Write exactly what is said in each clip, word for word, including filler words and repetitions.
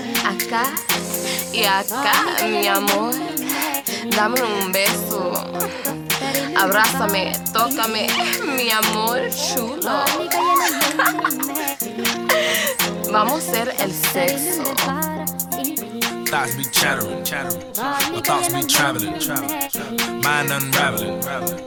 acá y acá, mi amor. Dame un beso, abrázame, tócame, mi amor chulo. Vamos a hacer el sexo. Thoughts be chattering, chattering. My thoughts be traveling, traveling. Mind unraveling,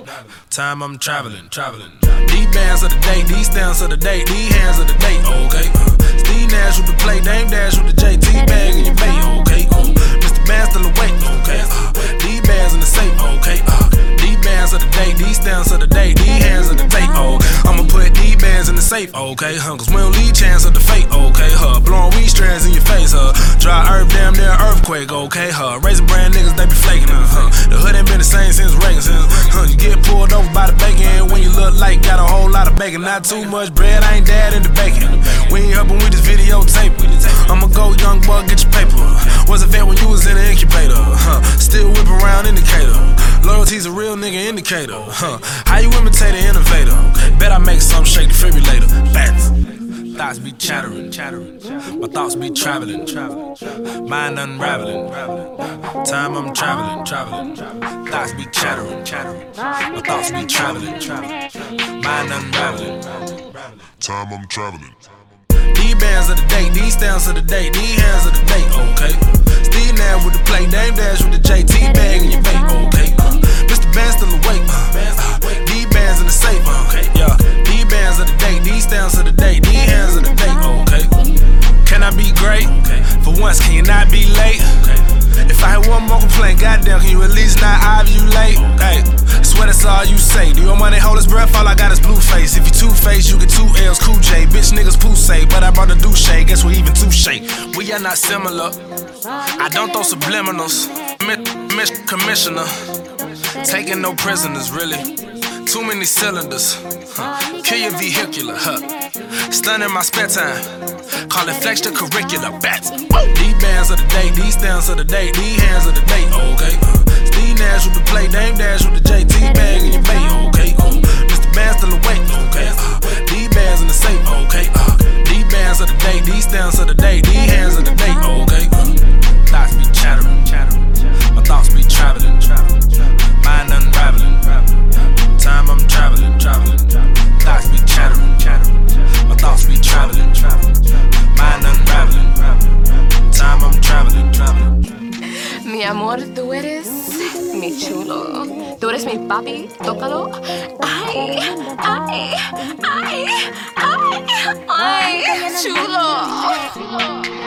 time I'm traveling, traveling. These bands of the day, these stamps of the day, these hands of the day, okay. Uh, Steve Nash with the play, Dame Dash with the J T bag in your bay, okay. Uh, Mister Band still awake, okay. Uh, these bands in the safe, okay. Uh, these bands of the day, these stamps of the day, these hands of the day, oh. I'ma put these bands in the safe, okay. Huh, cause we don't leave chance of the fate, okay. Huh, blowing weed strands in your face, huh. Dry herb, damn near earthquake, okay, huh. Razor brand niggas, they be flaking, uh, huh. The hood ain't been the same since Reagan, since, huh. You get pulled over by the bacon when you look like got a whole lot of bacon. Not too much bread, I ain't dad in the bacon. We ain't helping with this videotape. I'ma go, young boy, get your paper. Was a vet when you was in the incubator, huh. Still whip around indicator. Loyalty's a real nigga indicator, huh. How you imitate an innovator? Bet I make some shake the defibrillator. Bats. Thoughts be chattering, chattering. My thoughts be traveling, traveling. Mind unraveling, time I'm traveling, traveling. Thoughts be chattering, chattering. My thoughts be traveling, traveling. Mind unraveling, time I'm traveling. These bands of the day, these stamps of the day, these hands of the day, okay. Steve Nash with the play, Dame Dash with the J T bag in your bay, okay. Uh, Mister Band still awake, uh, uh, these bands in the safe, okay. Yeah, these bands of the day, these stamps of the day, these hands of the day, okay. Can I be great? For once, can you not be late? If I had one more complaint, goddamn, can you at least not ovulate? Hey, I swear that's all you say. Do your money hold his breath? All I got is blue face. If you two-faced, you get two L's, Cool J. Bitch niggas poo say, but I brought the douche. Guess we even touche. We are not similar. I don't throw subliminals. Miss Commissioner, taking no prisoners, really. Too many cylinders. Huh. Kill your vehicular, huh? Stunning my spare time. Call it flex the curricular. Bats. These bands of the day, these stamps of the day, these hands of the day, okay. Uh, Steve Nash with the play, Dame Dash with the J T bag in your bay, okay. Uh, Mister Band still awake, okay. Uh, these bands in the safe, okay. Uh, these bands of the day, these stamps of the day, these hands of the day, okay. Uh, thoughts be chattering, chattering. My thoughts be traveling, traveling. Mind unraveling, time I'm traveling, traveling. Thoughts be chattering, chattering. My thoughts be traveling, traveling. Mind unraveling, time I'm traveling, traveling. Mi amor, tú eres mi chulo. Tú eres mi papi, tócalo. Ay, ay, ay, ay, ay, chulo.